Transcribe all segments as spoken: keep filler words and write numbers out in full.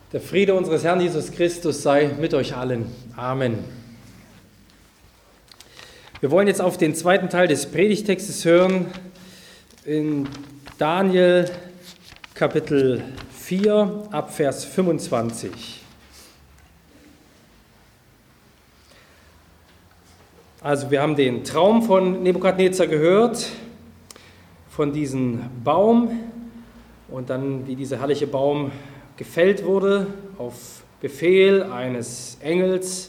Der Friede unseres Herrn Jesus Christus sei mit euch allen. Amen. Wir wollen jetzt auf den zweiten Teil des Predigtextes hören, in Daniel Kapitel vier, ab Vers fünfundzwanzig. Also wir haben den Traum von Nebukadnezar gehört, von diesem Baum und dann, wie dieser herrliche Baum gefällt wurde auf Befehl eines Engels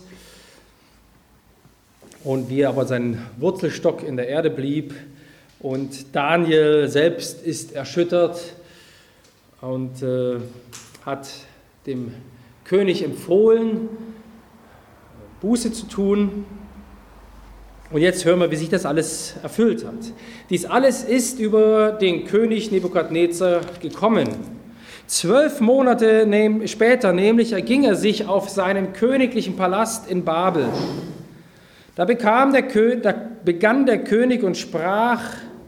und wie aber sein Wurzelstock in der Erde blieb. Und Daniel selbst ist erschüttert und äh, hat dem König empfohlen, Buße zu tun. Und jetzt hören wir, wie sich das alles erfüllt hat. Dies alles ist über den König Nebukadnezar gekommen. Zwölf Monate später nämlich erging er sich auf seinen königlichen Palast in Babel. Da, bekam der Kö- da begann der König und sprach: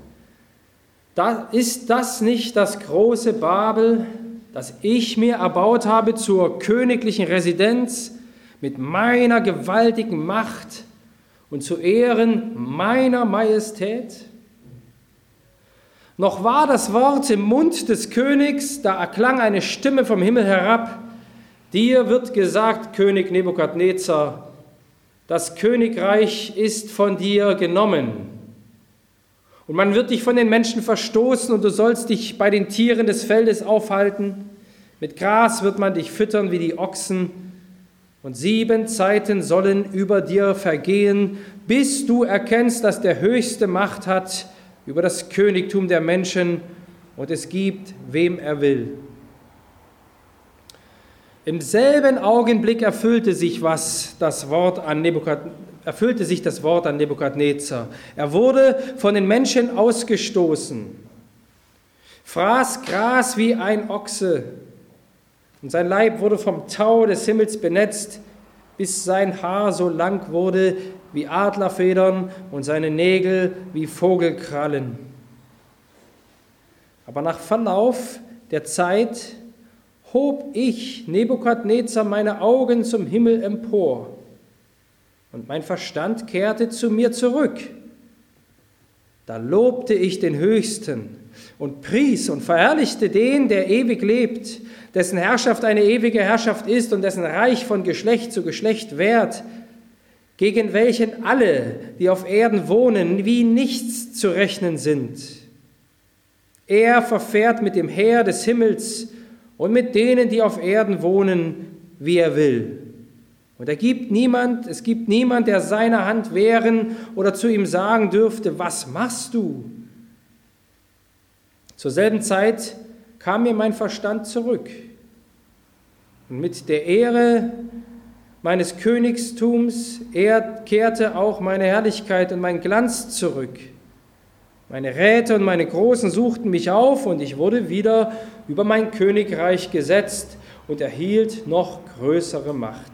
da ist das nicht das große Babel, das ich mir erbaut habe zur königlichen Residenz mit meiner gewaltigen Macht und zu Ehren meiner Majestät? Noch war das Wort im Mund des Königs, da erklang eine Stimme vom Himmel herab: Dir wird gesagt, König Nebukadnezar, das Königreich ist von dir genommen. Und man wird dich von den Menschen verstoßen und du sollst dich bei den Tieren des Feldes aufhalten. Mit Gras wird man dich füttern wie die Ochsen. Und sieben Zeiten sollen über dir vergehen, bis du erkennst, dass der Höchste Macht hat über das Königtum der Menschen und es gibt, wem er will. Im selben Augenblick erfüllte sich, was das Wort an Nebukad, erfüllte sich das Wort an Nebukadnezar. Er wurde von den Menschen ausgestoßen, fraß Gras wie ein Ochse und sein Leib wurde vom Tau des Himmels benetzt, bis sein Haar so lang wurde wie Adlerfedern und seine Nägel wie Vogelkrallen. Aber nach Verlauf der Zeit hob ich, Nebukadnezar, meine Augen zum Himmel empor und mein Verstand kehrte zu mir zurück. Da lobte ich den Höchsten und pries und verherrlichte den, der ewig lebt, dessen Herrschaft eine ewige Herrschaft ist und dessen Reich von Geschlecht zu Geschlecht währt, gegen welchen alle, die auf Erden wohnen, wie nichts zu rechnen sind. Er verfährt mit dem Heer des Himmels und mit denen, die auf Erden wohnen, wie er will. Und er gibt niemand, es gibt niemand, der seiner Hand wehren oder zu ihm sagen dürfte: Was machst du? Zur selben Zeit kam mir mein Verstand zurück. Und mit der Ehre meines Königstums kehrte auch meine Herrlichkeit und mein Glanz zurück. Meine Räte und meine Großen suchten mich auf und ich wurde wieder über mein Königreich gesetzt und erhielt noch größere Macht.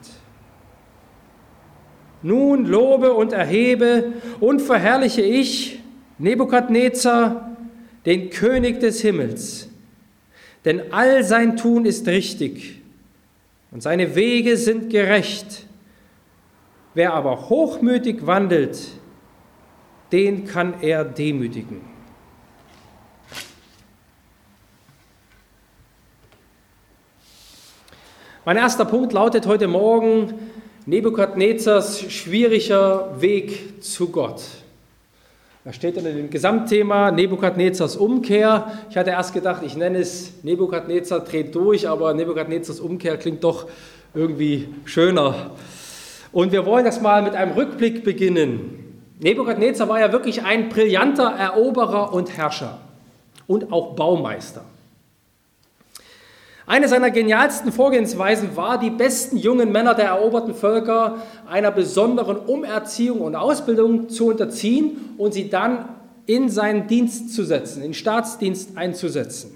Nun lobe und erhebe und verherrliche ich, Nebukadnezar, den König des Himmels, denn all sein Tun ist richtig und seine Wege sind gerecht. Wer aber hochmütig wandelt, den kann er demütigen. Mein erster Punkt lautet heute Morgen: Nebukadnezars schwieriger Weg zu Gott. Da steht unter dem Gesamtthema Nebukadnezars Umkehr. Ich hatte erst gedacht, ich nenne es Nebukadnezar dreht durch, aber Nebukadnezars Umkehr klingt doch irgendwie schöner. Und wir wollen das mal mit einem Rückblick beginnen. Nebukadnezar war ja wirklich ein brillanter Eroberer und Herrscher und auch Baumeister. Eine seiner genialsten Vorgehensweisen war, die besten jungen Männer der eroberten Völker einer besonderen Umerziehung und Ausbildung zu unterziehen und sie dann in seinen Dienst zu setzen, in Staatsdienst einzusetzen.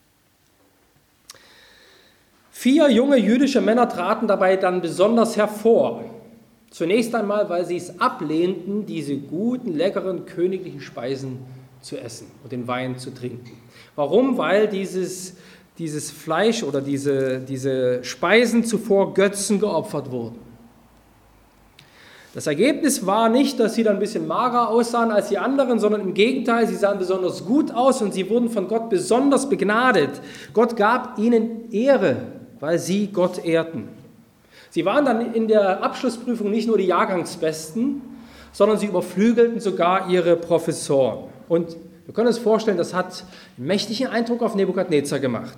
Vier junge jüdische Männer traten dabei dann besonders hervor. Zunächst einmal, weil sie es ablehnten, diese guten, leckeren, königlichen Speisen zu essen und den Wein zu trinken. Warum? Weil dieses dieses Fleisch oder diese, diese Speisen zuvor Götzen geopfert wurden. Das Ergebnis war nicht, dass sie dann ein bisschen mager aussahen als die anderen, sondern im Gegenteil, sie sahen besonders gut aus und sie wurden von Gott besonders begnadet. Gott gab ihnen Ehre, weil sie Gott ehrten. Sie waren dann in der Abschlussprüfung nicht nur die Jahrgangsbesten, sondern sie überflügelten sogar ihre Professoren. Und wir können uns vorstellen, das hat einen mächtigen Eindruck auf Nebukadnezar gemacht.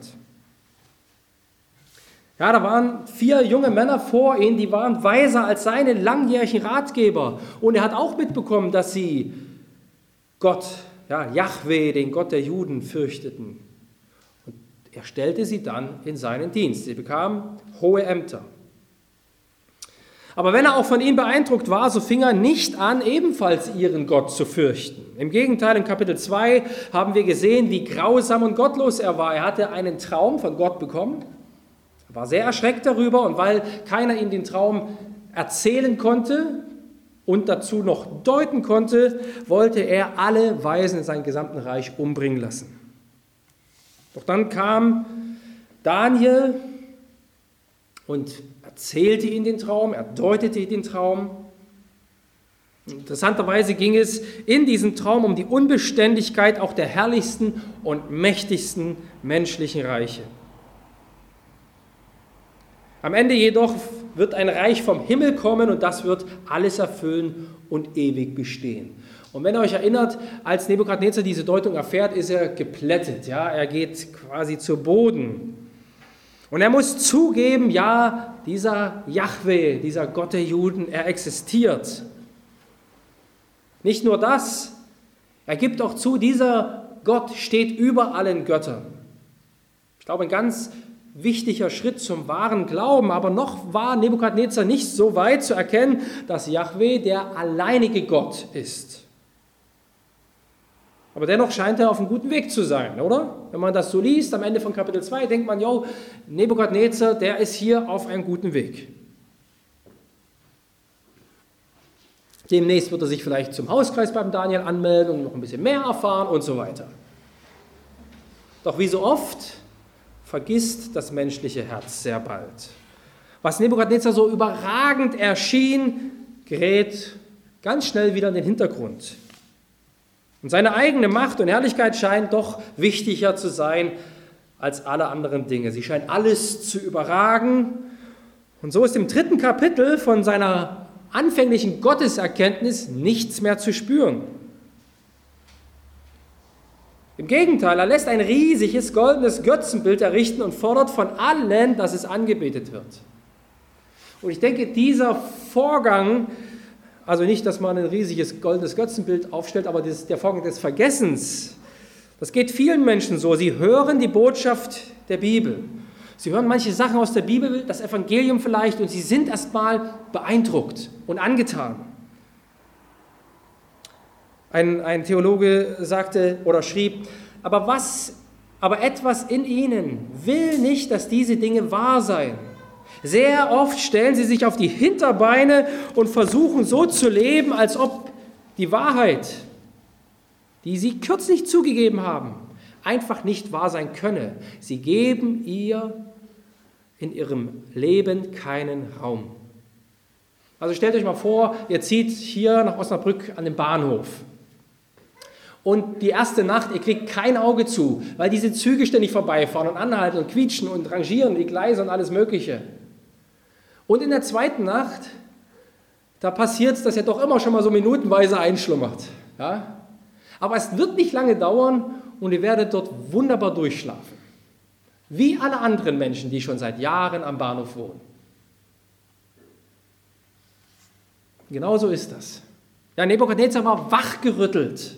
Ja, da waren vier junge Männer vor ihm, die waren weiser als seine langjährigen Ratgeber. Und er hat auch mitbekommen, dass sie Gott, ja, Jahwe, den Gott der Juden, fürchteten. Und er stellte sie dann in seinen Dienst. Sie bekamen hohe Ämter. Aber wenn er auch von ihnen beeindruckt war, so fing er nicht an, ebenfalls ihren Gott zu fürchten. Im Gegenteil, in Kapitel zwei haben wir gesehen, wie grausam und gottlos er war. Er hatte einen Traum von Gott bekommen. Er war sehr erschreckt darüber und weil keiner ihm den Traum erzählen konnte und dazu noch deuten konnte, wollte er alle Weisen in seinem gesamten Reich umbringen lassen. Doch dann kam Daniel und erzählte ihm den Traum, er deutete ihm den Traum. Interessanterweise ging es in diesem Traum um die Unbeständigkeit auch der herrlichsten und mächtigsten menschlichen Reiche. Am Ende jedoch wird ein Reich vom Himmel kommen und das wird alles erfüllen und ewig bestehen. Und wenn ihr euch erinnert, als Nebukadnezar diese Deutung erfährt, ist er geplättet. Ja? Er geht quasi zu Boden. Und er muss zugeben, ja, dieser Jahwe, dieser Gott der Juden, er existiert. Nicht nur das, er gibt auch zu, dieser Gott steht über allen Göttern. Ich glaube, ein ganz wichtiger Schritt zum wahren Glauben, aber noch war Nebukadnezar nicht so weit zu erkennen, dass Jahwe der alleinige Gott ist. Aber dennoch scheint er auf einem guten Weg zu sein, oder? Wenn man das so liest, am Ende von Kapitel zwei, denkt man, jo, Nebukadnezar, der ist hier auf einem guten Weg. Demnächst wird er sich vielleicht zum Hauskreis beim Daniel anmelden und noch ein bisschen mehr erfahren und so weiter. Doch wie so oft vergisst das menschliche Herz sehr bald. Was Nebukadnezar so überragend erschien, gerät ganz schnell wieder in den Hintergrund. Und seine eigene Macht und Herrlichkeit scheint doch wichtiger zu sein als alle anderen Dinge. Sie scheint alles zu überragen. Und so ist im dritten Kapitel von seiner anfänglichen Gotteserkenntnis nichts mehr zu spüren. Im Gegenteil, er lässt ein riesiges goldenes Götzenbild errichten und fordert von allen, dass es angebetet wird. Und ich denke, dieser Vorgang, also nicht, dass man ein riesiges goldenes Götzenbild aufstellt, aber das, der Vorgang des Vergessens, das geht vielen Menschen so. Sie hören die Botschaft der Bibel. Sie hören manche Sachen aus der Bibel, das Evangelium vielleicht, und sie sind erstmal beeindruckt und angetan. Ein, ein Theologe sagte oder schrieb, aber, was, aber etwas in ihnen will nicht, dass diese Dinge wahr seien. Sehr oft stellen sie sich auf die Hinterbeine und versuchen so zu leben, als ob die Wahrheit, die sie kürzlich zugegeben haben, einfach nicht wahr sein könne. Sie geben ihr in ihrem Leben keinen Raum. Also stellt euch mal vor, ihr zieht hier nach Osnabrück an den Bahnhof. Und die erste Nacht, ihr kriegt kein Auge zu, weil diese Züge ständig vorbeifahren und anhalten und quietschen und rangieren, die Gleise und alles Mögliche. Und in der zweiten Nacht, da passiert es, dass ihr doch immer schon mal so minutenweise einschlummert. Ja? Aber es wird nicht lange dauern und ihr werdet dort wunderbar durchschlafen. Wie alle anderen Menschen, die schon seit Jahren am Bahnhof wohnen. Genauso ist das. Ja, Nebukadnezar war wachgerüttelt.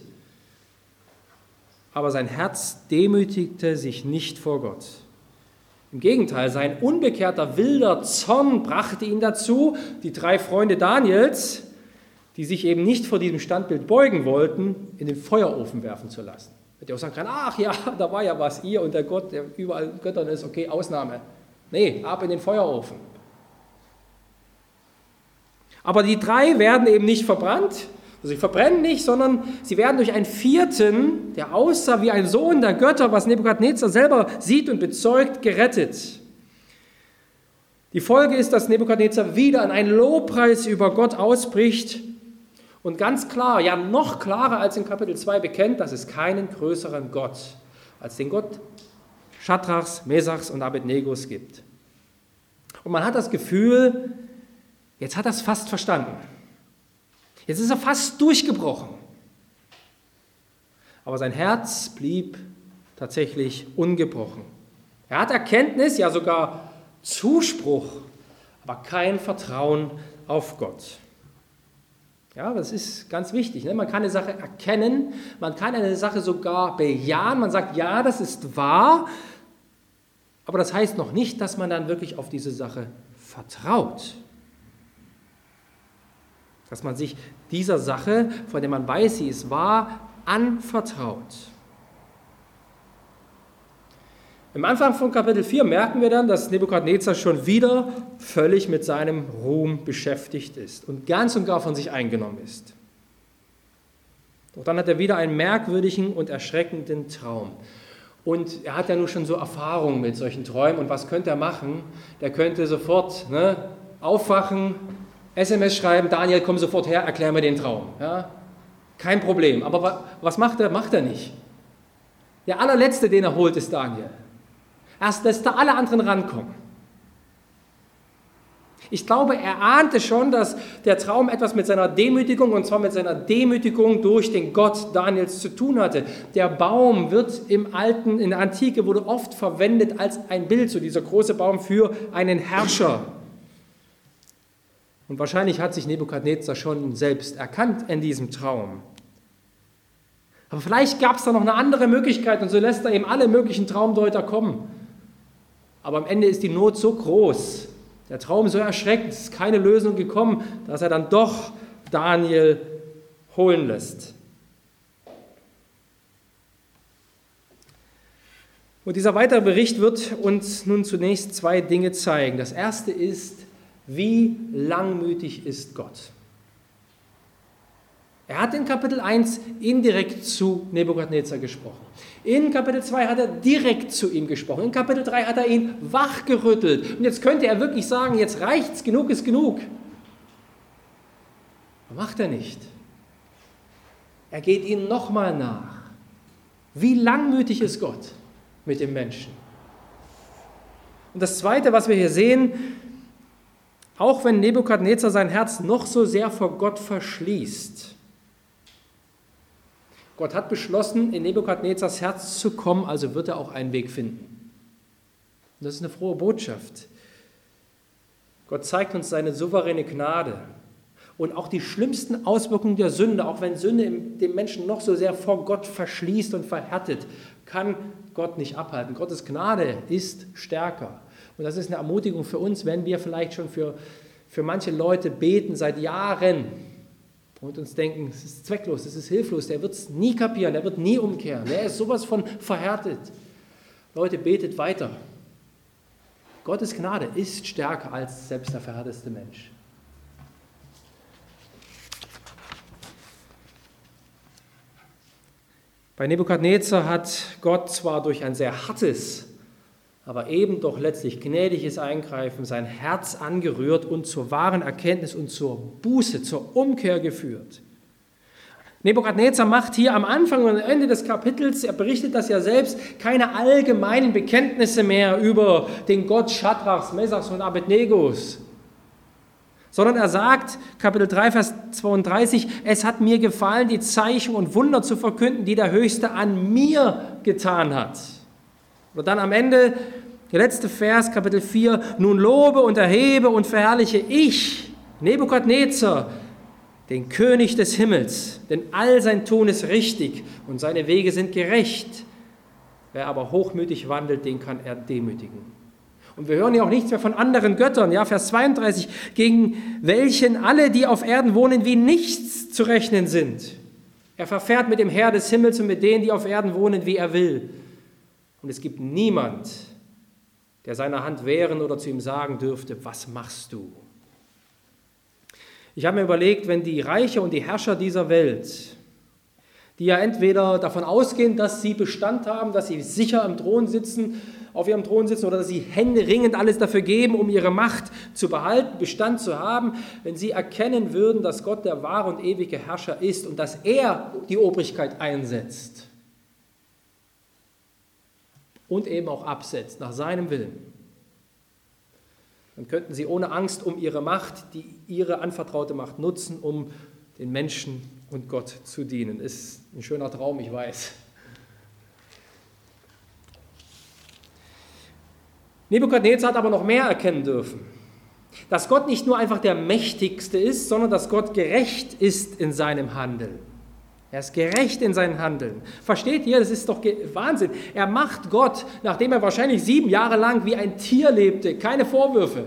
Aber sein Herz demütigte sich nicht vor Gott. Im Gegenteil, sein unbekehrter, wilder Zorn brachte ihn dazu, die drei Freunde Daniels, die sich eben nicht vor diesem Standbild beugen wollten, in den Feuerofen werfen zu lassen. Hätte auch sagen können, ach ja, da war ja was, ihr und der Gott, der überall Göttern ist, okay, Ausnahme. Nee, ab in den Feuerofen. Aber die drei werden eben nicht verbrannt, Also sie verbrennen nicht, sondern sie werden durch einen vierten, der aussah wie ein Sohn der Götter, was Nebukadnezar selber sieht und bezeugt, gerettet. Die Folge ist, dass Nebukadnezar wieder in einen Lobpreis über Gott ausbricht und ganz klar, ja noch klarer als in Kapitel zwei bekennt, dass es keinen größeren Gott als den Gott Schadrachs, Mesachs und Abednegos gibt. Und man hat das Gefühl, jetzt hat er es fast verstanden. Jetzt ist er fast durchgebrochen. Aber sein Herz blieb tatsächlich ungebrochen. Er hat Erkenntnis, ja sogar Zuspruch, aber kein Vertrauen auf Gott. Ja, das ist ganz wichtig. Ne? Man kann eine Sache erkennen, man kann eine Sache sogar bejahen. Man sagt, ja, das ist wahr, aber das heißt noch nicht, dass man dann wirklich auf diese Sache vertraut. Dass man sich dieser Sache, von der man weiß, sie ist wahr, anvertraut. Am Anfang von Kapitel vier merken wir dann, dass Nebukadnezar schon wieder völlig mit seinem Ruhm beschäftigt ist und ganz und gar von sich eingenommen ist. Doch dann hat er wieder einen merkwürdigen und erschreckenden Traum. Und er hat ja nun schon so Erfahrungen mit solchen Träumen. Und was könnte er machen? Der könnte sofort ne, aufwachen, S M S schreiben, Daniel, komm sofort her, erklär mir den Traum. Ja? Kein Problem. Aber was macht er? Macht er nicht. Der allerletzte, den er holt, ist Daniel. Erst lässt er alle anderen rankommen. Ich glaube, er ahnte schon, dass der Traum etwas mit seiner Demütigung, und zwar mit seiner Demütigung durch den Gott Daniels zu tun hatte. Der Baum wird im Alten, in der Antike wurde oft verwendet als ein Bild, so dieser große Baum für einen Herrscher. Und wahrscheinlich hat sich Nebukadnezar schon selbst erkannt in diesem Traum. Aber vielleicht gab es da noch eine andere Möglichkeit und so lässt er eben alle möglichen Traumdeuter kommen. Aber am Ende ist die Not so groß, der Traum so erschreckend, es ist keine Lösung gekommen, dass er dann doch Daniel holen lässt. Und dieser weitere Bericht wird uns nun zunächst zwei Dinge zeigen. Das erste ist, wie langmütig ist Gott? Er hat in Kapitel eins indirekt zu Nebukadnezar gesprochen. In Kapitel zwei hat er direkt zu ihm gesprochen. In Kapitel drei hat er ihn wachgerüttelt. Und jetzt könnte er wirklich sagen, jetzt reicht's, genug ist genug. Aber macht er nicht. Er geht ihm nochmal nach. Wie langmütig ist Gott mit dem Menschen? Und das Zweite, was wir hier sehen, auch wenn Nebukadnezar sein Herz noch so sehr vor Gott verschließt, Gott hat beschlossen, in Nebukadnezars Herz zu kommen, also wird er auch einen Weg finden. Und das ist eine frohe Botschaft. Gott zeigt uns seine souveräne Gnade und auch die schlimmsten Auswirkungen der Sünde, auch wenn Sünde den Menschen noch so sehr vor Gott verschließt und verhärtet, kann Gott nicht abhalten. Gottes Gnade ist stärker. Und das ist eine Ermutigung für uns, wenn wir vielleicht schon für, für manche Leute beten seit Jahren und uns denken, es ist zwecklos, es ist hilflos, der wird es nie kapieren, der wird nie umkehren, der ist sowas von verhärtet. Leute, betet weiter. Gottes Gnade ist stärker als selbst der verhärteste Mensch. Bei Nebukadnezar hat Gott zwar durch ein sehr hartes, aber eben doch letztlich gnädiges Eingreifen sein Herz angerührt und zur wahren Erkenntnis und zur Buße, zur Umkehr geführt. Nebukadnezar macht hier am Anfang und am Ende des Kapitels, er berichtet das ja selbst, keine allgemeinen Bekenntnisse mehr über den Gott Schadrachs, Mesachs und Abednegos, sondern er sagt, Kapitel drei, Vers zweiunddreißig, es hat mir gefallen, die Zeichen und Wunder zu verkünden, die der Höchste an mir getan hat. Oder dann am Ende, der letzte Vers, Kapitel vier, nun lobe und erhebe und verherrliche ich, Nebukadnezar, den König des Himmels, denn all sein Tun ist richtig und seine Wege sind gerecht. Wer aber hochmütig wandelt, den kann er demütigen. Und wir hören ja auch nichts mehr von anderen Göttern, ja, Vers zweiunddreißig, gegen welchen alle, die auf Erden wohnen, wie nichts zu rechnen sind. Er verfährt mit dem Herr des Himmels und mit denen, die auf Erden wohnen, wie er will. Und es gibt niemand, der seiner Hand wehren oder zu ihm sagen dürfte, was machst du? Ich habe mir überlegt, wenn die Reiche und die Herrscher dieser Welt, die ja entweder davon ausgehen, dass sie Bestand haben, dass sie sicher am Thron sitzen, auf ihrem Thron sitzen oder dass sie händeringend alles dafür geben, um ihre Macht zu behalten, Bestand zu haben, wenn sie erkennen würden, dass Gott der wahre und ewige Herrscher ist und dass er die Obrigkeit einsetzt und eben auch absetzt nach seinem Willen, dann könnten sie ohne Angst um ihre Macht, die ihre anvertraute Macht nutzen, um den Menschen und Gott zu dienen. Ist ein schöner Traum, ich weiß. Nebukadnezar hat aber noch mehr erkennen dürfen. Dass Gott nicht nur einfach der Mächtigste ist, sondern dass Gott gerecht ist in seinem Handeln. Er ist gerecht in seinem Handeln. Versteht ihr? Das ist doch Wahnsinn. Er macht Gott, nachdem er wahrscheinlich sieben Jahre lang wie ein Tier lebte, keine Vorwürfe.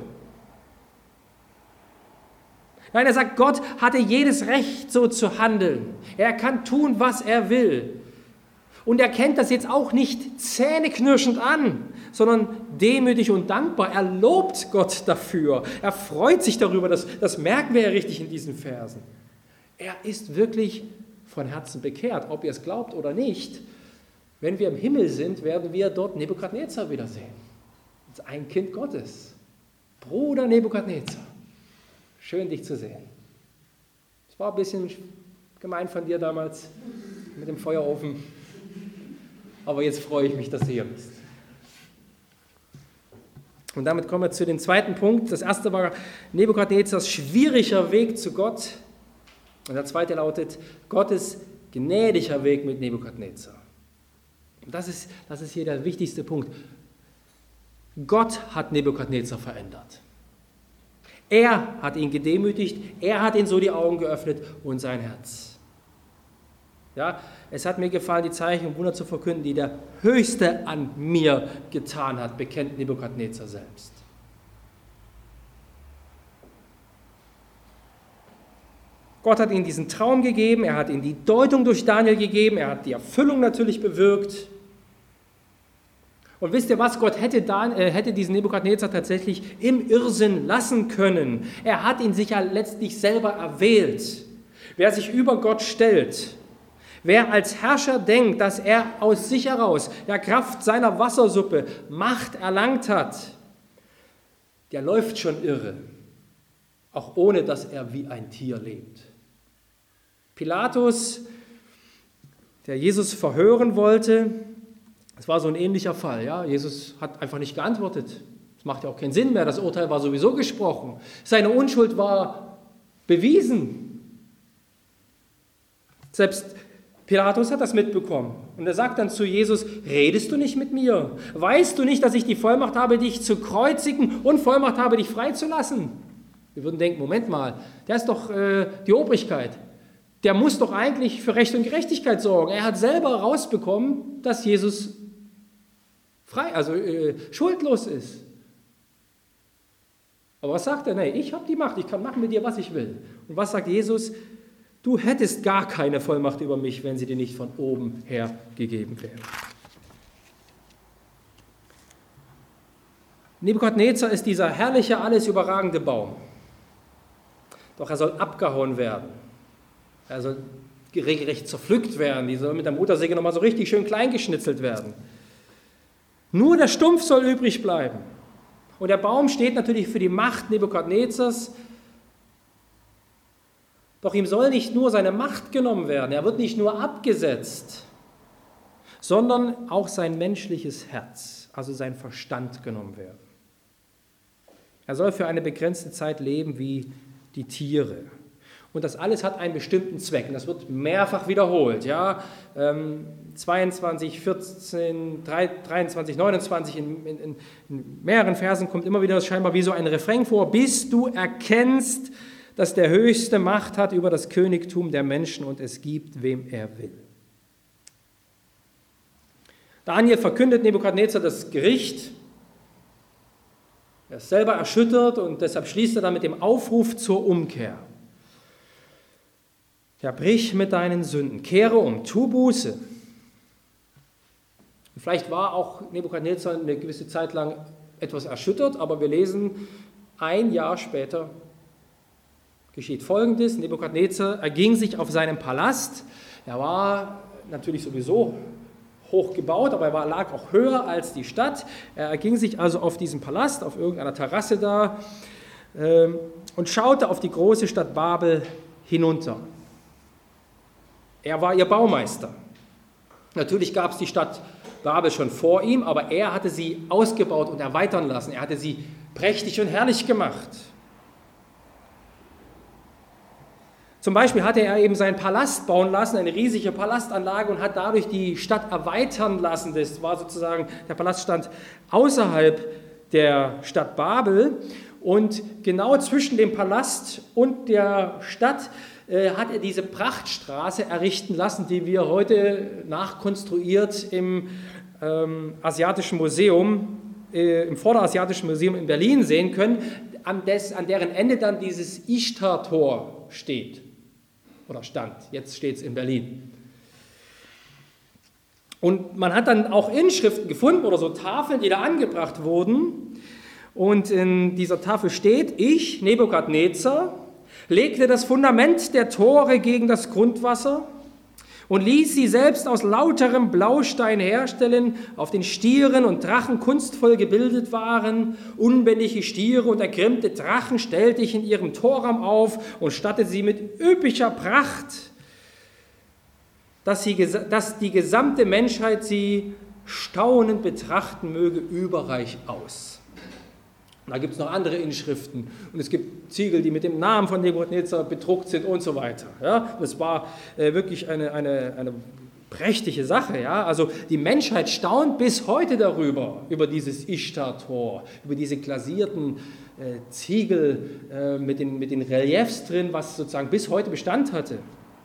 Nein, er sagt, Gott hatte jedes Recht, so zu handeln. Er kann tun, was er will. Und er kennt das jetzt auch nicht zähneknirschend an, sondern demütig und dankbar. Er lobt Gott dafür. Er freut sich darüber. Das, das merken wir ja richtig in diesen Versen. Er ist wirklich von Herzen bekehrt, ob ihr es glaubt oder nicht. Wenn wir im Himmel sind, werden wir dort Nebukadnezar wiedersehen. Das ist ein Kind Gottes. Bruder Nebukadnezar. Schön, dich zu sehen. Es war ein bisschen gemein von dir damals mit dem Feuerofen, aber jetzt freue ich mich, dass du hier bist. Und damit kommen wir zu dem zweiten Punkt. Das erste war Nebukadnezars schwieriger Weg zu Gott. Und der zweite lautet Gottes gnädiger Weg mit Nebukadnezar. Und das ist, das ist hier der wichtigste Punkt. Gott hat Nebukadnezar verändert. Er hat ihn gedemütigt, er hat ihn so die Augen geöffnet und sein Herz. Ja, es hat mir gefallen, die Zeichen und Wunder zu verkünden, die der Höchste an mir getan hat, bekennt Nebukadnezar selbst. Gott hat ihm diesen Traum gegeben, er hat ihm die Deutung durch Daniel gegeben, er hat die Erfüllung natürlich bewirkt. Und wisst ihr was, Gott hätte, Dan, äh, hätte diesen Nebukadnezar tatsächlich im Irrsinn lassen können. Er hat ihn sich ja letztlich selber erwählt. Wer sich über Gott stellt, wer als Herrscher denkt, dass er aus sich heraus, der Kraft seiner Wassersuppe, Macht erlangt hat, der läuft schon irre, auch ohne dass er wie ein Tier lebt. Pilatus, der Jesus verhören wollte, es war so ein ähnlicher Fall. Ja? Jesus hat einfach nicht geantwortet. Das macht ja auch keinen Sinn mehr. Das Urteil war sowieso gesprochen. Seine Unschuld war bewiesen. Selbst Pilatus hat das mitbekommen. Und er sagt dann zu Jesus, redest du nicht mit mir? Weißt du nicht, dass ich die Vollmacht habe, dich zu kreuzigen und Vollmacht habe, dich freizulassen? Wir würden denken, Moment mal, der ist doch äh, die Obrigkeit. Der muss doch eigentlich für Recht und Gerechtigkeit sorgen. Er hat selber rausbekommen, dass Jesus frei, also äh, schuldlos ist. Aber was sagt er? Nee, ich habe die Macht, ich kann machen mit dir, was ich will. Und was sagt Jesus? Du hättest gar keine Vollmacht über mich, wenn sie dir nicht von oben her gegeben wäre. Nebukadnezar ist dieser herrliche, alles überragende Baum. Doch er soll abgehauen werden. Er soll regelrecht zerpflückt werden. Die soll mit der Motorsäge nochmal so richtig schön klein geschnitzelt werden. Nur der Stumpf soll übrig bleiben. Und der Baum steht natürlich für die Macht Nebukadnezars. Doch ihm soll nicht nur seine Macht genommen werden. Er wird nicht nur abgesetzt, sondern auch sein menschliches Herz, also sein Verstand genommen werden. Er soll für eine begrenzte Zeit leben wie die Tiere. Und das alles hat einen bestimmten Zweck. Und das wird mehrfach wiederholt. Ja? Ähm, zweiundzwanzig, vierzehn, dreiundzwanzig, neunundzwanzig, in, in, in mehreren Versen kommt immer wieder scheinbar wie so ein Refrain vor, bis du erkennst, dass der Höchste Macht hat über das Königtum der Menschen und es gibt, wem er will. Daniel verkündet Nebukadnezar das Gericht. Er ist selber erschüttert und deshalb schließt er dann mit dem Aufruf zur Umkehr. Ja, brich mit deinen Sünden, kehre um, tu Buße. Und vielleicht war auch Nebukadnezar eine gewisse Zeit lang etwas erschüttert, aber wir lesen, ein Jahr später geschieht Folgendes: Nebukadnezar erging sich auf seinem Palast. Er war natürlich sowieso hoch gebaut, aber er war, lag auch höher als die Stadt. Er erging sich also auf diesem Palast, auf irgendeiner Terrasse da, ähm, und schaute auf die große Stadt Babel hinunter. Er war ihr Baumeister. Natürlich gab es die Stadt Babel schon vor ihm, aber er hatte sie ausgebaut und erweitern lassen. Er hatte sie prächtig und herrlich gemacht. Zum Beispiel hatte er eben seinen Palast bauen lassen, eine riesige Palastanlage, und hat dadurch die Stadt erweitern lassen. Das war sozusagen, der Palast stand außerhalb der Stadt Babel, und genau zwischen dem Palast und der Stadt äh, hat er diese Prachtstraße errichten lassen, die wir heute nachkonstruiert im ähm, Asiatischen Museum, äh, im Vorderasiatischen Museum in Berlin sehen können, an, des, an deren Ende dann dieses Ishtar-Tor steht. Oder stand, jetzt steht es in Berlin. Und man hat dann auch Inschriften gefunden oder so Tafeln, die da angebracht wurden. Und in dieser Tafel steht: Ich, Nebukadnezar, legte das Fundament der Tore gegen das Grundwasser und ließ sie selbst aus lauterem Blaustein herstellen, auf den Stieren und Drachen kunstvoll gebildet waren. Unbändige Stiere und ergrimmte Drachen stellte ich in ihrem Torraum auf und stattete sie mit üppiger Pracht, dass, sie, dass die gesamte Menschheit sie staunend betrachten möge, überreich aus. Da gibt es noch andere Inschriften und es gibt Ziegel, die mit dem Namen von Nebukadnezar bedruckt sind und so weiter. Ja, das war äh, wirklich eine, eine, eine prächtige Sache. Ja? Also die Menschheit staunt bis heute darüber, über dieses Ishtar-Tor, über diese glasierten äh, Ziegel äh, mit, den, mit den Reliefs drin, was sozusagen bis heute Bestand hatte.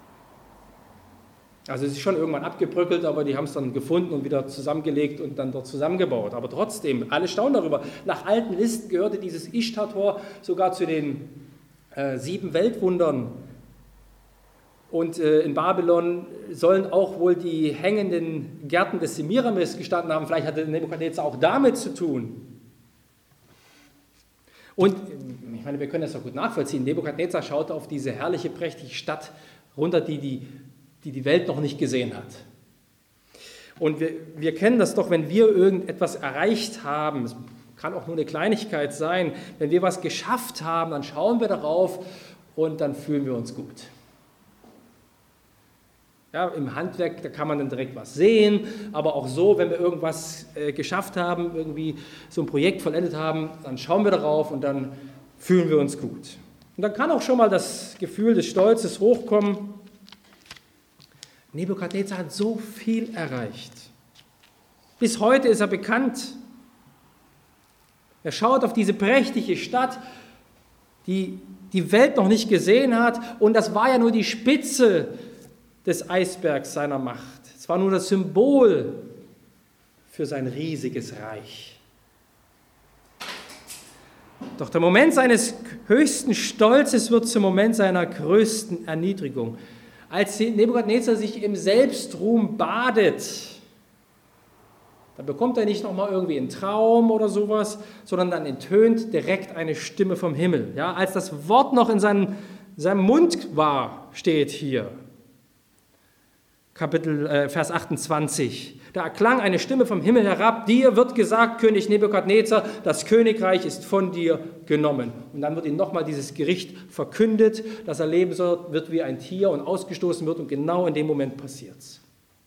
Also es ist schon irgendwann abgebröckelt, aber die haben es dann gefunden und wieder zusammengelegt und dann dort zusammengebaut. Aber trotzdem, alle staunen darüber. Nach alten Listen gehörte dieses Ishtar-Tor sogar zu den äh, sieben Weltwundern. Und äh, in Babylon sollen auch wohl die hängenden Gärten des Semiramis gestanden haben. Vielleicht hatte Nebukadnezar auch damit zu tun. Und ich meine, wir können das doch gut nachvollziehen. Nebukadnezar schaute auf diese herrliche, prächtige Stadt runter, die die die die Welt noch nicht gesehen hat. Und wir, wir kennen das doch, wenn wir irgendetwas erreicht haben, es kann auch nur eine Kleinigkeit sein, wenn wir was geschafft haben, dann schauen wir darauf und dann fühlen wir uns gut. Ja, im Handwerk, da kann man dann direkt was sehen, aber auch so, wenn wir irgendwas äh, geschafft haben, irgendwie so ein Projekt vollendet haben, dann schauen wir darauf und dann fühlen wir uns gut. Und dann kann auch schon mal das Gefühl des Stolzes hochkommen. Nebukadnezar hat so viel erreicht. Bis heute ist er bekannt. Er schaut auf diese prächtige Stadt, die die Welt noch nicht gesehen hat, und das war ja nur die Spitze des Eisbergs seiner Macht. Es war nur das Symbol für sein riesiges Reich. Doch der Moment seines höchsten Stolzes wird zum Moment seiner größten Erniedrigung. Als Nebukadnezar sich im Selbstruhm badet, dann bekommt er nicht nochmal irgendwie einen Traum oder sowas, sondern dann entönt direkt eine Stimme vom Himmel. Ja, als das Wort noch in seinem, seinem Mund war, steht hier, Kapitel, äh, Vers achtundzwanzig. Da erklang eine Stimme vom Himmel herab: Dir wird gesagt, König Nebukadnezar, das Königreich ist von dir genommen. Und dann wird ihm nochmal dieses Gericht verkündet, dass er leben wird wie ein Tier und ausgestoßen wird, und genau in dem Moment passiert es.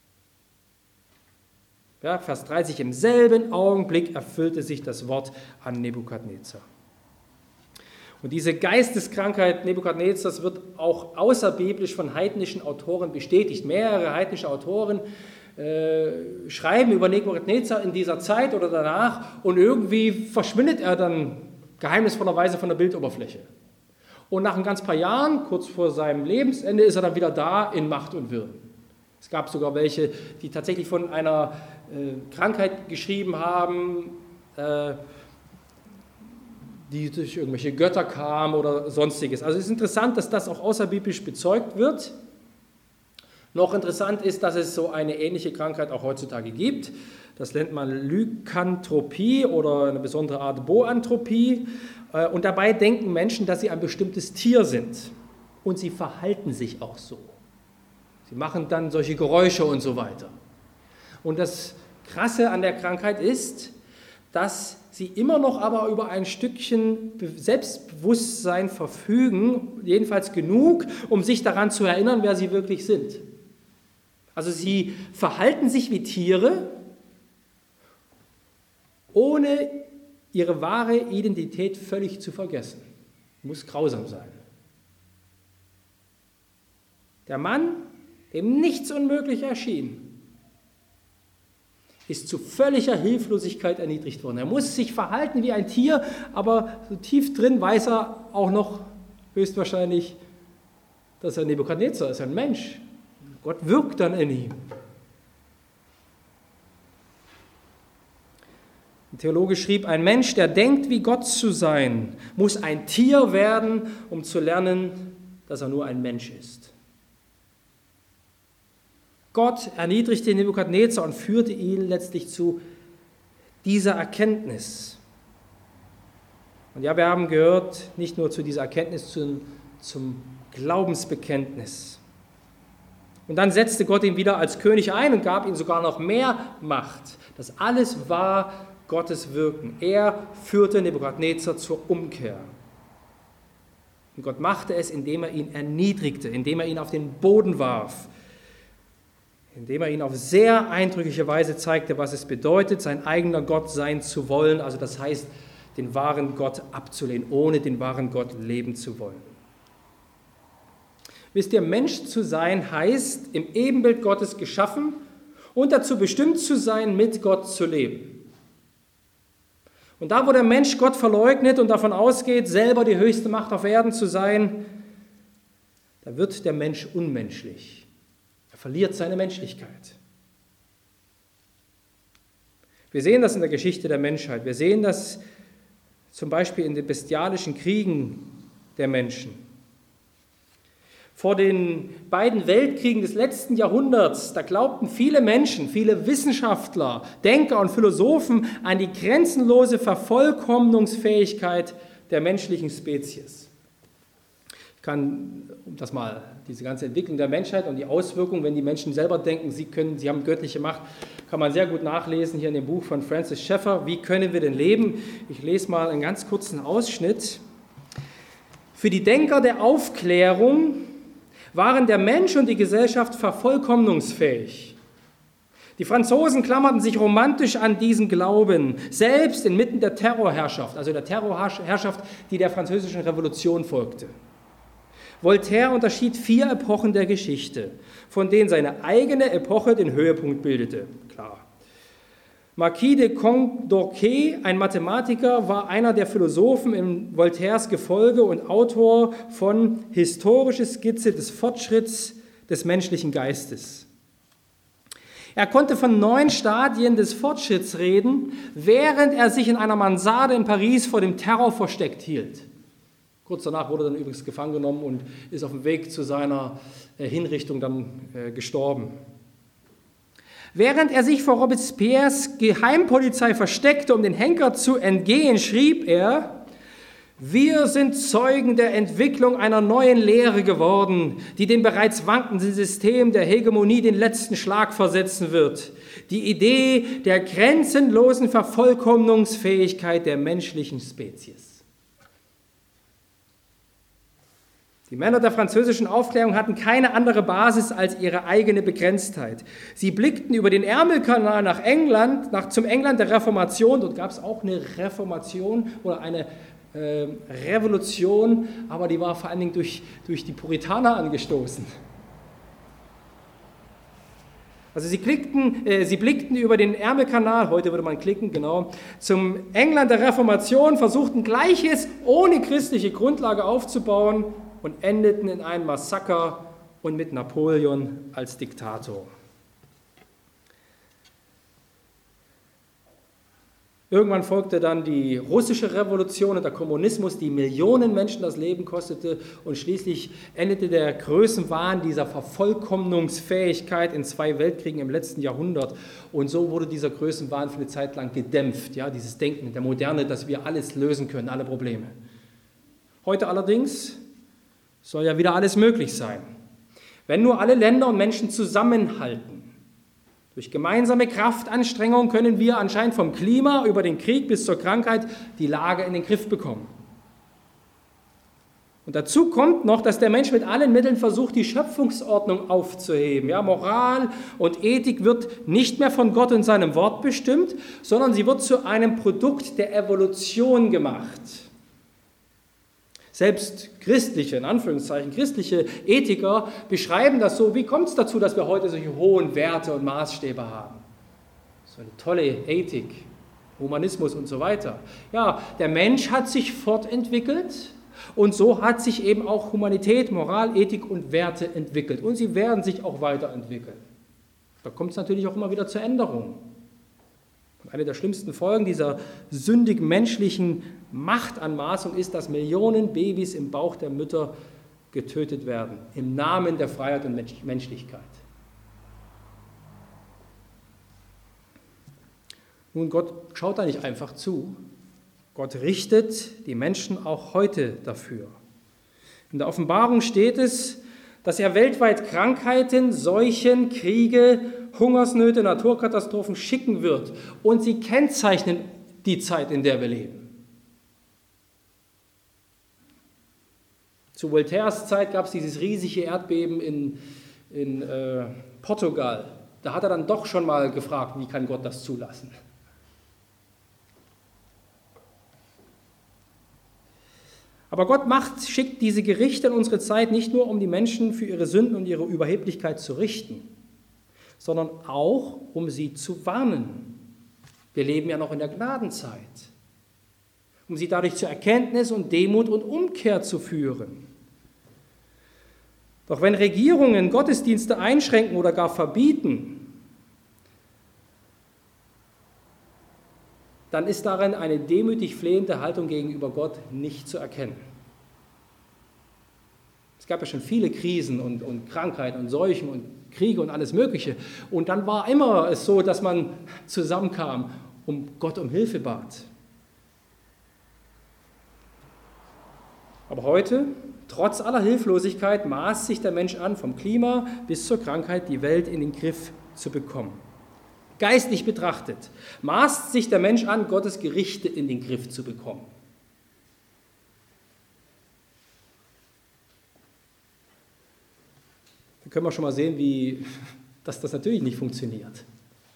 Ja, Vers dreißig, im selben Augenblick erfüllte sich das Wort an Nebukadnezar. Und diese Geisteskrankheit Nebukadnezars wird auch außerbiblisch von heidnischen Autoren bestätigt. Mehrere heidnische Autoren äh, schreiben über Nebukadnezar in dieser Zeit oder danach, und irgendwie verschwindet er dann geheimnisvollerweise von der Bildoberfläche. Und nach ein ganz paar Jahren, kurz vor seinem Lebensende, ist er dann wieder da in Macht und Würden. Es gab sogar welche, die tatsächlich von einer äh, Krankheit geschrieben haben, äh, die durch irgendwelche Götter kam oder sonstiges. Also es ist interessant, dass das auch außerbiblisch bezeugt wird. Noch interessant ist, dass es so eine ähnliche Krankheit auch heutzutage gibt. Das nennt man Lykanthropie oder eine besondere Art Boanthropie. Und dabei denken Menschen, dass sie ein bestimmtes Tier sind. Und sie verhalten sich auch so. Sie machen dann solche Geräusche und so weiter. Und das Krasse an der Krankheit ist, dass sie immer noch aber über ein Stückchen Selbstbewusstsein verfügen, jedenfalls genug, um sich daran zu erinnern, wer sie wirklich sind. Also sie verhalten sich wie Tiere, ohne ihre wahre Identität völlig zu vergessen. Muss grausam sein. Der Mann, dem nichts unmöglich erschien, ist zu völliger Hilflosigkeit erniedrigt worden. Er muss sich verhalten wie ein Tier, aber so tief drin weiß er auch noch höchstwahrscheinlich, dass er Nebukadnezar ist, ein Mensch. Gott wirkt dann in ihm. Ein Theologe schrieb, ein Mensch, der denkt, wie Gott zu sein, muss ein Tier werden, um zu lernen, dass er nur ein Mensch ist. Gott erniedrigte Nebukadnezar und führte ihn letztlich zu dieser Erkenntnis. Und ja, wir haben gehört, nicht nur zu dieser Erkenntnis, zum, zum Glaubensbekenntnis. Und dann setzte Gott ihn wieder als König ein und gab ihm sogar noch mehr Macht. Das alles war Gottes Wirken. Er führte Nebukadnezar zur Umkehr. Und Gott machte es, indem er ihn erniedrigte, indem er ihn auf den Boden warf, indem er ihn auf sehr eindrückliche Weise zeigte, was es bedeutet, sein eigener Gott sein zu wollen, also das heißt, den wahren Gott abzulehnen, ohne den wahren Gott leben zu wollen. Wisst ihr, Mensch zu sein heißt, im Ebenbild Gottes geschaffen und dazu bestimmt zu sein, mit Gott zu leben. Und da, wo der Mensch Gott verleugnet und davon ausgeht, selber die höchste Macht auf Erden zu sein, da wird der Mensch unmenschlich. Er verliert seine Menschlichkeit. Wir sehen das in der Geschichte der Menschheit. Wir sehen das zum Beispiel in den bestialischen Kriegen der Menschen. Vor den beiden Weltkriegen des letzten Jahrhunderts, da glaubten viele Menschen, viele Wissenschaftler, Denker und Philosophen an die grenzenlose Vervollkommnungsfähigkeit der menschlichen Spezies. Ich kann, um das mal, diese ganze Entwicklung der Menschheit und die Auswirkungen, wenn die Menschen selber denken, sie können, sie haben göttliche Macht, kann man sehr gut nachlesen hier in dem Buch von Francis Schaeffer, Wie können wir denn leben? Ich lese mal einen ganz kurzen Ausschnitt. Für die Denker der Aufklärung waren der Mensch und die Gesellschaft vervollkommnungsfähig. Die Franzosen klammerten sich romantisch an diesen Glauben, selbst inmitten der Terrorherrschaft, also der Terrorherrschaft, die der Französischen Revolution folgte. Voltaire unterschied vier Epochen der Geschichte, von denen seine eigene Epoche den Höhepunkt bildete. Klar. Marquis de Condorcet, ein Mathematiker, war einer der Philosophen in Voltaires Gefolge und Autor von Historische Skizze des Fortschritts des menschlichen Geistes. Er konnte von neun Stadien des Fortschritts reden, während er sich in einer Mansarde in Paris vor dem Terror versteckt hielt. Kurz danach wurde er dann übrigens gefangen genommen und ist auf dem Weg zu seiner Hinrichtung dann gestorben. Während er sich vor Robespierres Geheimpolizei versteckte, um den Henker zu entgehen, schrieb er: Wir sind Zeugen der Entwicklung einer neuen Lehre geworden, die dem bereits wankenden System der Hegemonie den letzten Schlag versetzen wird. Die Idee der grenzenlosen Vervollkommnungsfähigkeit der menschlichen Spezies. Die Männer der französischen Aufklärung hatten keine andere Basis als ihre eigene Begrenztheit. Sie blickten über den Ärmelkanal nach England, nach, zum England der Reformation. Dort gab es auch eine Reformation oder eine äh, Revolution, aber die war vor allen Dingen durch, durch die Puritaner angestoßen. Also sie, klickten, äh, sie blickten über den Ärmelkanal, heute würde man klicken, genau, zum England der Reformation, versuchten Gleiches ohne christliche Grundlage aufzubauen und endeten in einem Massaker und mit Napoleon als Diktator. Irgendwann folgte dann die russische Revolution und der Kommunismus, die Millionen Menschen das Leben kostete. Und schließlich endete der Größenwahn dieser Vervollkommnungsfähigkeit in zwei Weltkriegen im letzten Jahrhundert. Und so wurde dieser Größenwahn für eine Zeit lang gedämpft. Ja, dieses Denken der Moderne, dass wir alles lösen können, alle Probleme. Heute allerdings soll ja wieder alles möglich sein. Wenn nur alle Länder und Menschen zusammenhalten. Durch gemeinsame Kraftanstrengung können wir anscheinend vom Klima über den Krieg bis zur Krankheit die Lage in den Griff bekommen. Und dazu kommt noch, dass der Mensch mit allen Mitteln versucht, die Schöpfungsordnung aufzuheben. Ja, Moral und Ethik wird nicht mehr von Gott und seinem Wort bestimmt, sondern sie wird zu einem Produkt der Evolution gemacht. Selbst christliche, in Anführungszeichen, christliche Ethiker beschreiben das so, wie kommt es dazu, dass wir heute solche hohen Werte und Maßstäbe haben? So eine tolle Ethik, Humanismus und so weiter. Ja, der Mensch hat sich fortentwickelt und so hat sich eben auch Humanität, Moral, Ethik und Werte entwickelt. Und sie werden sich auch weiterentwickeln. Da kommt es natürlich auch immer wieder zur Änderung. Und eine der schlimmsten Folgen dieser sündig menschlichen Machtanmaßung ist, dass Millionen Babys im Bauch der Mütter getötet werden, im Namen der Freiheit und Menschlichkeit. Nun, Gott schaut da nicht einfach zu. Gott richtet die Menschen auch heute dafür. In der Offenbarung steht es, dass er weltweit Krankheiten, Seuchen, Kriege, Hungersnöte, Naturkatastrophen schicken wird. Und sie kennzeichnen die Zeit, in der wir leben. Zu Voltaires Zeit gab es dieses riesige Erdbeben in, in äh, Portugal. Da hat er dann doch schon mal gefragt, wie kann Gott das zulassen? Aber Gott macht, schickt diese Gerichte in unsere Zeit nicht nur, um die Menschen für ihre Sünden und ihre Überheblichkeit zu richten, sondern auch, um sie zu warnen. Wir leben ja noch in der Gnadenzeit, um sie dadurch zur Erkenntnis und Demut und Umkehr zu führen. Doch wenn Regierungen Gottesdienste einschränken oder gar verbieten, dann ist darin eine demütig flehende Haltung gegenüber Gott nicht zu erkennen. Es gab ja schon viele Krisen und, und Krankheiten und Seuchen und Kriege und alles Mögliche. Und dann war immer es so, dass man zusammenkam und Gott um Hilfe bat. Aber heute, trotz aller Hilflosigkeit, maßt sich der Mensch an, vom Klima bis zur Krankheit die Welt in den Griff zu bekommen. Geistlich betrachtet, maßt sich der Mensch an, Gottes Gerichte in den Griff zu bekommen. Da können wir schon mal sehen, wie, dass das natürlich nicht funktioniert.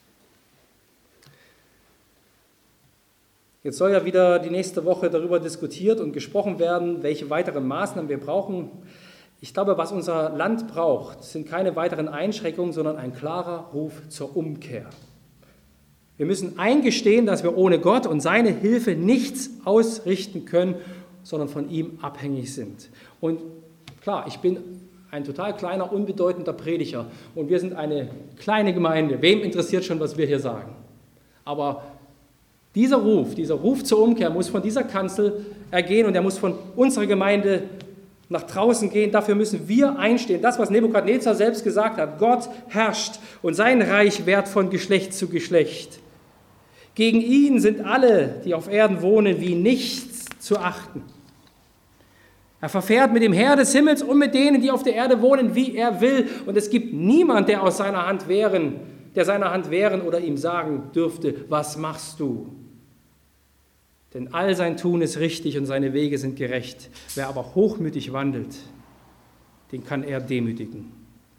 Jetzt soll ja wieder die nächste Woche darüber diskutiert und gesprochen werden, welche weiteren Maßnahmen wir brauchen. Ich glaube, was unser Land braucht, sind keine weiteren Einschränkungen, sondern ein klarer Ruf zur Umkehr. Wir müssen eingestehen, dass wir ohne Gott und seine Hilfe nichts ausrichten können, sondern von ihm abhängig sind. Und klar, ich bin ein total kleiner, unbedeutender Prediger und wir sind eine kleine Gemeinde. Wem interessiert schon, was wir hier sagen? Aber dieser Ruf, dieser Ruf zur Umkehr muss von dieser Kanzel ergehen und er muss von unserer Gemeinde nach draußen gehen. Dafür müssen wir einstehen. Das, was Nebukadnezar selbst gesagt hat, Gott herrscht und sein Reich währt von Geschlecht zu Geschlecht. Gegen ihn sind alle, die auf Erden wohnen, wie nichts zu achten. Er verfährt mit dem Herr des Himmels und mit denen, die auf der Erde wohnen, wie er will. Und es gibt niemand, der aus seiner Hand wehren, der seiner Hand wehren oder ihm sagen dürfte, was machst du? Denn all sein Tun ist richtig und seine Wege sind gerecht. Wer aber hochmütig wandelt, den kann er demütigen.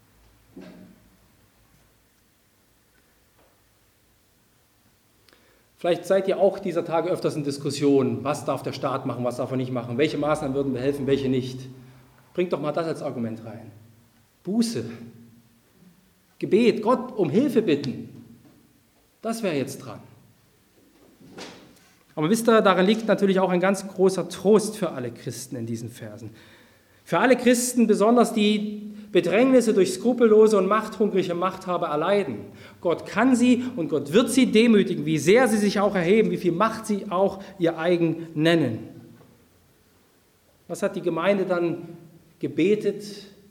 Vielleicht seid ihr auch dieser Tage öfters in Diskussionen, was darf der Staat machen, was darf er nicht machen, welche Maßnahmen würden mir helfen, welche nicht. Bringt doch mal das als Argument rein. Buße, Gebet, Gott um Hilfe bitten, das wäre jetzt dran. Aber wisst ihr, darin liegt natürlich auch ein ganz großer Trost für alle Christen in diesen Versen. Für alle Christen, besonders die Bedrängnisse durch skrupellose und machthungrige Machthaber erleiden. Gott kann sie und Gott wird sie demütigen, wie sehr sie sich auch erheben, wie viel Macht sie auch ihr eigen nennen. Was hat die Gemeinde dann gebetet,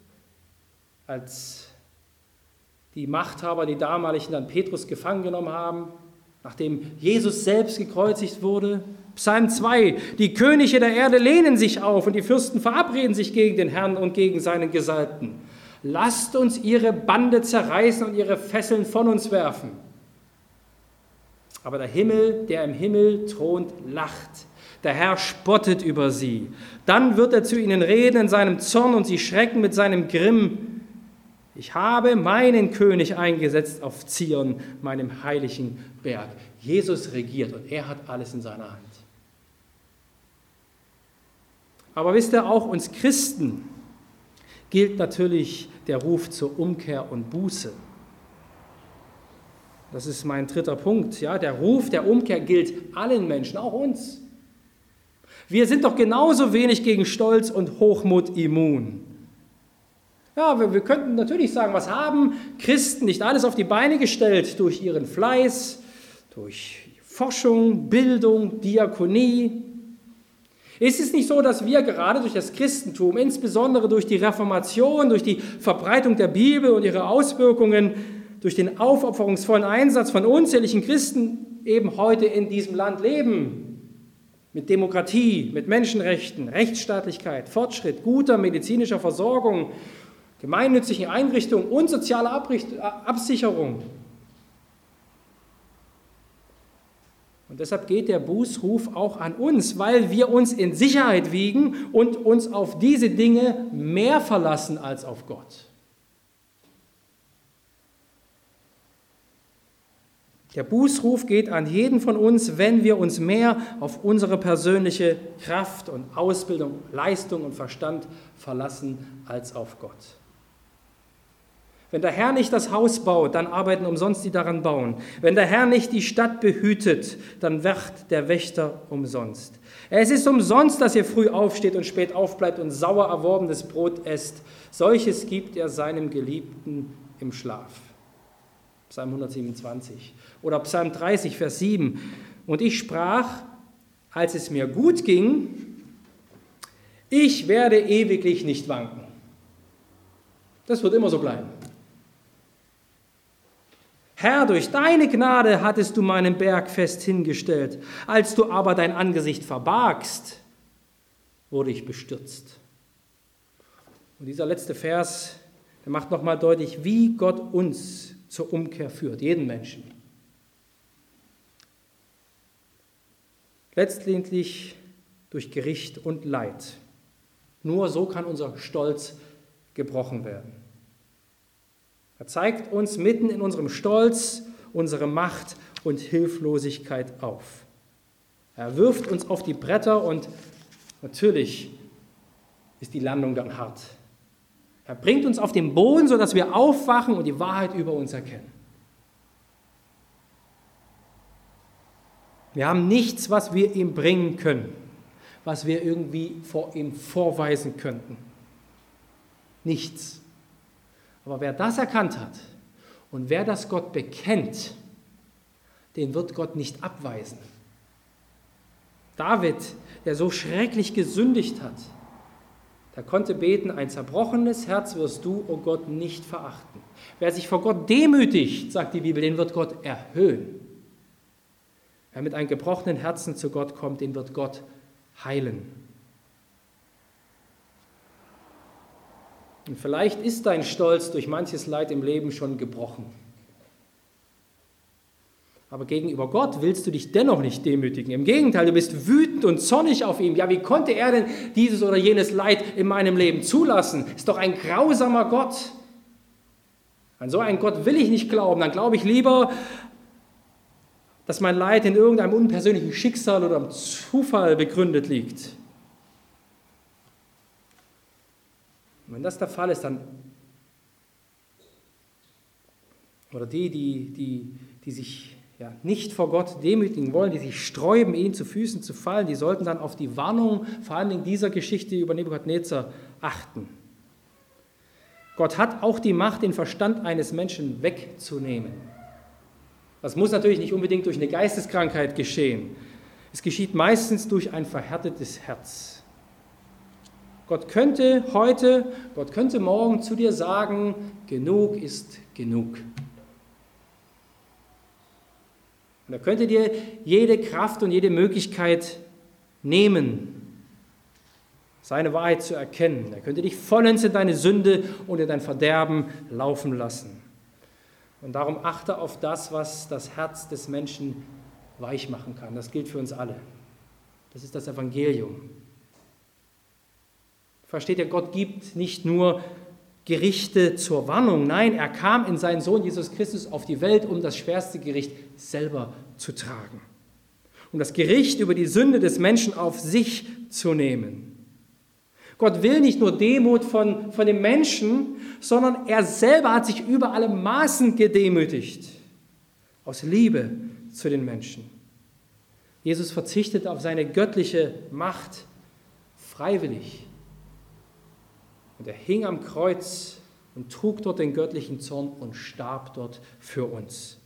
als die Machthaber, die damaligen, dann Petrus gefangen genommen haben, nachdem Jesus selbst gekreuzigt wurde? Psalm zwei, die Könige der Erde lehnen sich auf und die Fürsten verabreden sich gegen den Herrn und gegen seinen Gesalbten. Lasst uns ihre Bande zerreißen und ihre Fesseln von uns werfen. Aber der Himmel, der im Himmel thront, lacht. Der Herr spottet über sie. Dann wird er zu ihnen reden in seinem Zorn und sie schrecken mit seinem Grimm. Ich habe meinen König eingesetzt auf Zion, meinem heiligen Berg. Jesus regiert und er hat alles in seiner Hand. Aber wisst ihr, auch uns Christen gilt natürlich der Ruf zur Umkehr und Buße. Das ist mein dritter Punkt. Ja, der Ruf der Umkehr gilt allen Menschen, auch uns. Wir sind doch genauso wenig gegen Stolz und Hochmut immun. Ja, wir, wir könnten natürlich sagen, was haben Christen nicht alles auf die Beine gestellt durch ihren Fleiß, durch Forschung, Bildung, Diakonie. Ist es nicht so, dass wir gerade durch das Christentum, insbesondere durch die Reformation, durch die Verbreitung der Bibel und ihre Auswirkungen, durch den aufopferungsvollen Einsatz von unzähligen Christen eben heute in diesem Land leben? Mit Demokratie, mit Menschenrechten, Rechtsstaatlichkeit, Fortschritt, guter medizinischer Versorgung, gemeinnützigen Einrichtungen und sozialer Abricht- Absicherung. Und deshalb geht der Bußruf auch an uns, weil wir uns in Sicherheit wiegen und uns auf diese Dinge mehr verlassen als auf Gott. Der Bußruf geht an jeden von uns, wenn wir uns mehr auf unsere persönliche Kraft und Ausbildung, Leistung und Verstand verlassen als auf Gott. Wenn der Herr nicht das Haus baut, dann arbeiten umsonst die daran bauen. Wenn der Herr nicht die Stadt behütet, dann wacht der Wächter umsonst. Es ist umsonst, dass ihr früh aufsteht und spät aufbleibt und sauer erworbenes Brot esst. Solches gibt er seinem Geliebten im Schlaf. Psalm hundertsiebenundzwanzig. Oder Psalm dreißig, Vers sieben. Und ich sprach, als es mir gut ging, ich werde ewiglich nicht wanken. Das wird immer so bleiben. Herr, durch deine Gnade hattest du meinen Berg fest hingestellt. Als du aber dein Angesicht verbargst, wurde ich bestürzt. Und dieser letzte Vers, der macht nochmal deutlich, wie Gott uns zur Umkehr führt, jeden Menschen. Letztendlich durch Gericht und Leid. Nur so kann unser Stolz gebrochen werden. Er zeigt uns mitten in unserem Stolz unsere Macht und Hilflosigkeit auf. Er wirft uns auf die Bretter und natürlich ist die Landung dann hart. Er bringt uns auf den Boden, sodass wir aufwachen und die Wahrheit über uns erkennen. Wir haben nichts, was wir ihm bringen können, was wir irgendwie vor ihm vorweisen könnten. Nichts. Aber wer das erkannt hat und wer das Gott bekennt, den wird Gott nicht abweisen. David, der so schrecklich gesündigt hat, der konnte beten, ein zerbrochenes Herz wirst du, o Gott, nicht verachten. Wer sich vor Gott demütigt, sagt die Bibel, den wird Gott erhöhen. Wer mit einem gebrochenen Herzen zu Gott kommt, den wird Gott heilen. Und vielleicht ist dein Stolz durch manches Leid im Leben schon gebrochen. Aber gegenüber Gott willst du dich dennoch nicht demütigen. Im Gegenteil, du bist wütend und zornig auf ihn. Ja, wie konnte er denn dieses oder jenes Leid in meinem Leben zulassen? Ist doch ein grausamer Gott. An so einen Gott will ich nicht glauben. Dann glaube ich lieber, dass mein Leid in irgendeinem unpersönlichen Schicksal oder am Zufall begründet liegt. Und wenn das der Fall ist, dann, oder die, die, die, die sich ja, nicht vor Gott demütigen wollen, die sich sträuben, ihnen zu Füßen zu fallen, die sollten dann auf die Warnung, vor allem in dieser Geschichte über Nebukadnezar, achten. Gott hat auch die Macht, den Verstand eines Menschen wegzunehmen. Das muss natürlich nicht unbedingt durch eine Geisteskrankheit geschehen. Es geschieht meistens durch ein verhärtetes Herz. Gott könnte heute, Gott könnte morgen zu dir sagen, genug ist genug. Und er könnte dir jede Kraft und jede Möglichkeit nehmen, seine Wahrheit zu erkennen. Er könnte dich vollends in deine Sünde und in dein Verderben laufen lassen. Und darum achte auf das, was das Herz des Menschen weich machen kann. Das gilt für uns alle. Das ist das Evangelium. Versteht ihr, Gott gibt nicht nur Gerichte zur Warnung. Nein, er kam in seinen Sohn Jesus Christus auf die Welt, um das schwerste Gericht selber zu tragen. Um das Gericht über die Sünde des Menschen auf sich zu nehmen. Gott will nicht nur Demut von, von dem Menschen, sondern er selber hat sich über alle Maßen gedemütigt. Aus Liebe zu den Menschen. Jesus verzichtet auf seine göttliche Macht freiwillig. Und er hing am Kreuz und trug dort den göttlichen Zorn und starb dort für uns.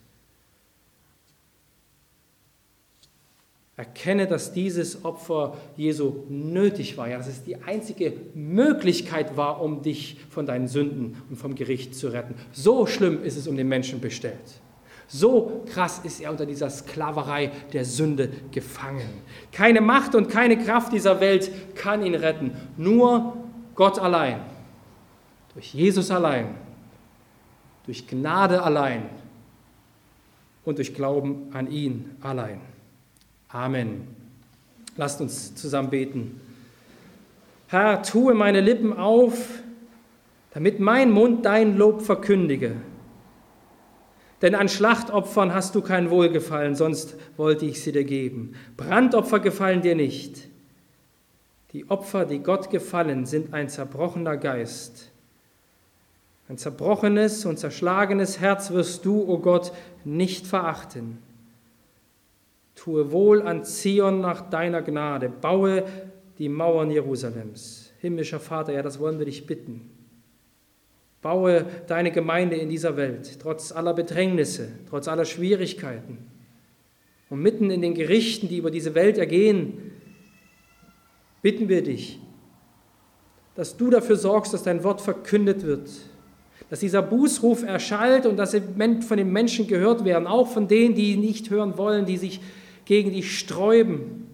Erkenne, dass dieses Opfer Jesu nötig war, ja, dass es die einzige Möglichkeit war, um dich von deinen Sünden und vom Gericht zu retten. So schlimm ist es um den Menschen bestellt. So krass ist er unter dieser Sklaverei der Sünde gefangen. Keine Macht und keine Kraft dieser Welt kann ihn retten. Nur Gott allein, durch Jesus allein, durch Gnade allein und durch Glauben an ihn allein. Amen. Lasst uns zusammen beten. Herr, tue meine Lippen auf, damit mein Mund dein Lob verkündige. Denn an Schlachtopfern hast du kein Wohlgefallen, sonst wollte ich sie dir geben. Brandopfer gefallen dir nicht. Die Opfer, die Gott gefallen, sind ein zerbrochener Geist. Ein zerbrochenes und zerschlagenes Herz wirst du, o Gott, nicht verachten. Tue wohl an Zion nach deiner Gnade, baue die Mauern Jerusalems. Himmlischer Vater, ja, das wollen wir dich bitten. Baue deine Gemeinde in dieser Welt, trotz aller Bedrängnisse, trotz aller Schwierigkeiten. Und mitten in den Gerichten, die über diese Welt ergehen, bitten wir dich, dass du dafür sorgst, dass dein Wort verkündet wird, dass dieser Bußruf erschallt und dass sie von den Menschen gehört werden, auch von denen, die nicht hören wollen, die sich gegen dich sträuben,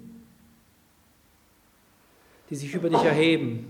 die sich über dich erheben.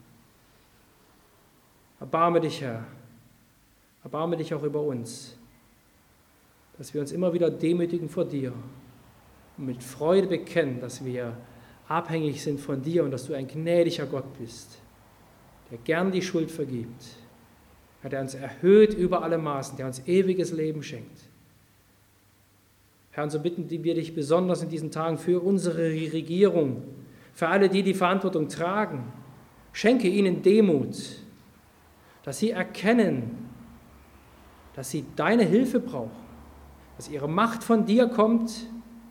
Erbarme dich, Herr, erbarme dich auch über uns, dass wir uns immer wieder demütigen vor dir und mit Freude bekennen, dass wir abhängig sind von dir und dass du ein gnädiger Gott bist, der gern die Schuld vergibt, der uns erhöht über alle Maßen, der uns ewiges Leben schenkt. Herr, und so bitten wir dich besonders in diesen Tagen für unsere Regierung, für alle, die die Verantwortung tragen. Schenke ihnen Demut, dass sie erkennen, dass sie deine Hilfe brauchen, dass ihre Macht von dir kommt,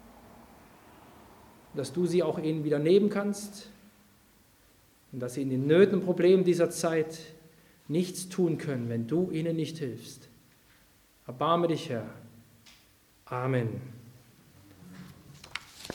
dass du sie auch ihnen wieder nehmen kannst und dass sie in den Nöten und Problemen dieser Zeit nichts tun können, wenn du ihnen nicht hilfst. Erbarme dich, Herr. Amen.